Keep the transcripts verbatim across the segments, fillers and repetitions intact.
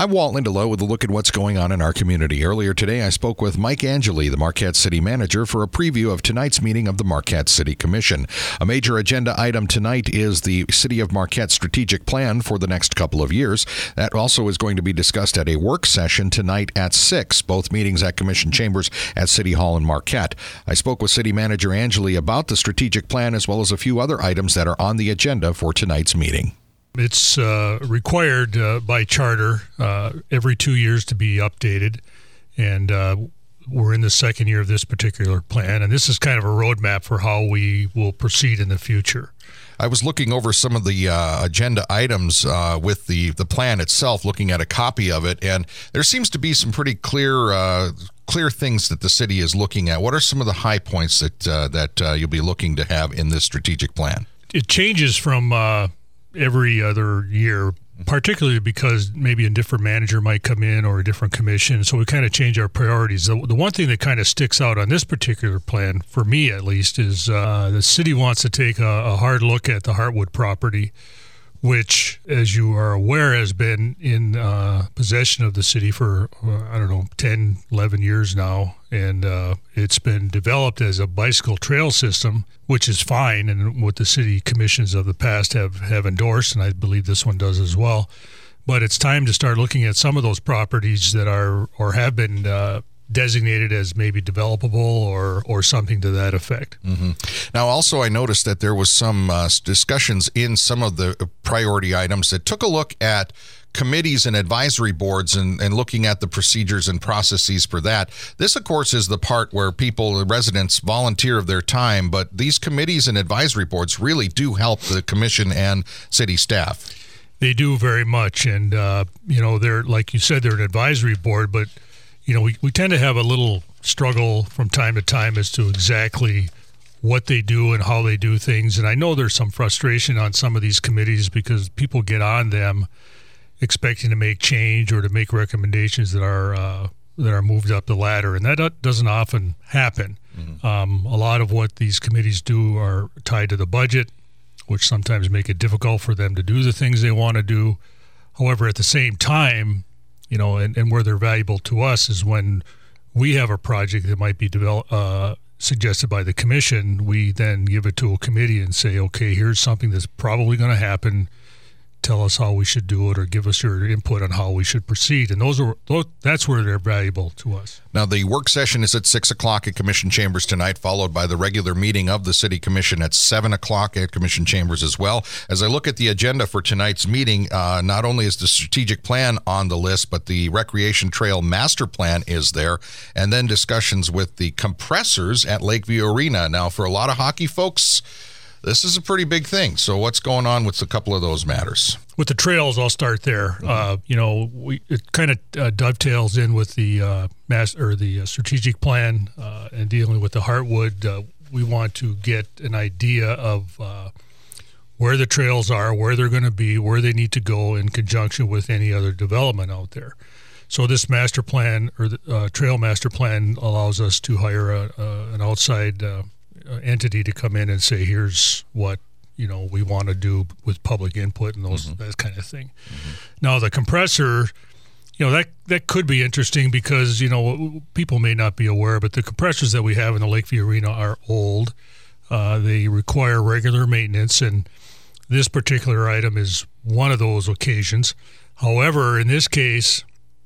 I'm Walt Lindelof with a look at what's going on in our community. Earlier today, I spoke with Mike Angeli, the Marquette City Manager, for a preview of tonight's meeting of the Marquette City Commission. A major agenda item tonight is the City of Marquette strategic plan for the next couple of years. That also is going to be discussed at a work session tonight at six, both meetings at Commission Chambers at City Hall in Marquette. I spoke with City Manager Angeli about the strategic plan as well as a few other items that are on the agenda for tonight's meeting. It's uh, required uh, by charter uh, every two years to be updated, and uh, we're in the second year of this particular plan, and this is kind of a roadmap for how we will proceed in the future. I was looking over some of the uh, agenda items uh, with the, the plan itself, looking at a copy of it, and there seems to be some pretty clear uh, clear things that the city is looking at. What are some of the high points that, uh, that uh, you'll be looking to have in this strategic plan? It changes from uh, every other year, particularly because maybe a different manager might come in or a different commission, so we kind of change our priorities. The, the one thing that kind of sticks out on this particular plan, for me at least, is uh, the city wants to take a, a hard look at the Heartwood property, which, as you are aware, has been in uh, possession of the city for, uh, I don't know, ten, eleven years now. And uh, it's been developed as a bicycle trail system, which is fine, and what the city commissions of the past have, have endorsed, and I believe this one does as well. But it's time to start looking at some of those properties that are or have been uh, designated as maybe developable or or something to that effect. Mm-hmm. Now, also, I noticed that there was some uh, discussions in some of the priority items that took a look at committees and advisory boards and, and looking at the procedures and processes for that. This, of course, is the part where people, the residents, volunteer of their time, but these committees and advisory boards really do help the commission and city staff. They do very much, and, uh, you know, they're, like you said, they're an advisory board, but you know, we, we tend to have a little struggle from time to time as to exactly what they do and how they do things. And I know there's some frustration on some of these committees because people get on them expecting to make change or to make recommendations that are uh, that are moved up the ladder, and that doesn't often happen. Mm-hmm. Um, a lot of what these committees do are tied to the budget, which sometimes make it difficult for them to do the things they want to do. However, at the same time, you know, and, and where they're valuable to us is when we have a project that might be develop, uh, suggested by the commission, we then give it to a committee and say, okay, here's something that's probably going to happen. Tell us how we should do it, or give us your input on how we should proceed. And those are those, that's where they're valuable to us. Now, the work session is at six o'clock at Commission Chambers tonight, followed by the regular meeting of the City Commission at seven o'clock at Commission Chambers as well. As I look at the agenda for tonight's meeting, uh, not only is the strategic plan on the list, but the Recreation Trail Master Plan is there, and then discussions with the compressors at Lakeview Arena. Now, for a lot of hockey folks, this is a pretty big thing. So what's going on with a couple of those matters? With the trails, I'll start there. Mm-hmm. Uh, you know, we, it kind of uh, dovetails in with the uh, mass or the uh, strategic plan uh, and dealing with the Heartwood. Uh, we want to get an idea of uh, where the trails are, where they're going to be, where they need to go in conjunction with any other development out there. So this master plan or the uh, trail master plan allows us to hire a, uh, an outside uh, entity to come in and say, here's what, you know, we want to do with public input and those mm-hmm. that kind of thing. Mm-hmm. Now, the compressor, you know, that that could be interesting because, you know, people may not be aware, but the compressors that we have in the Lakeview Arena are old. Uh, they require regular maintenance, and this particular item is one of those occasions. However, in this case,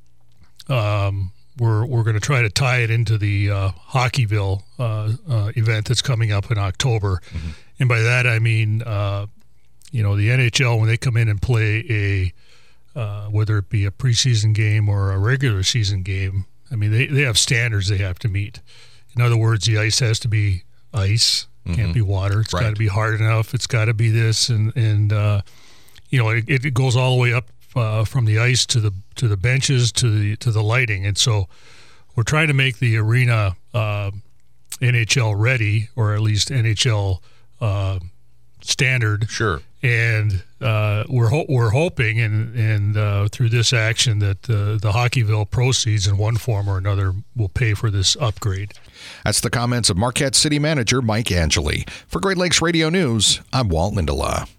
um, We're we're going to try to tie it into the uh, Hockeyville uh, uh, event that's coming up in October, mm-hmm. and by that I mean, uh, you know, the N H L when they come in and play a, uh, whether it be a preseason game or a regular season game, I mean they, they have standards they have to meet. In other words, the ice has to be ice, mm-hmm. can't be water. It's right. got to be hard enough. It's got to be this, and and uh, you know it, it goes all the way up. Uh, from the ice to the to the benches to the to the lighting, and so we're trying to make the arena uh, N H L ready, or at least N H L uh, standard. Sure. And uh, we're ho- we're hoping, and and uh, through this action, that uh, the Hockeyville proceeds in one form or another will pay for this upgrade. That's the comments of Marquette City Manager Mike Angeli. For Great Lakes Radio News, I'm Walt Lindelof.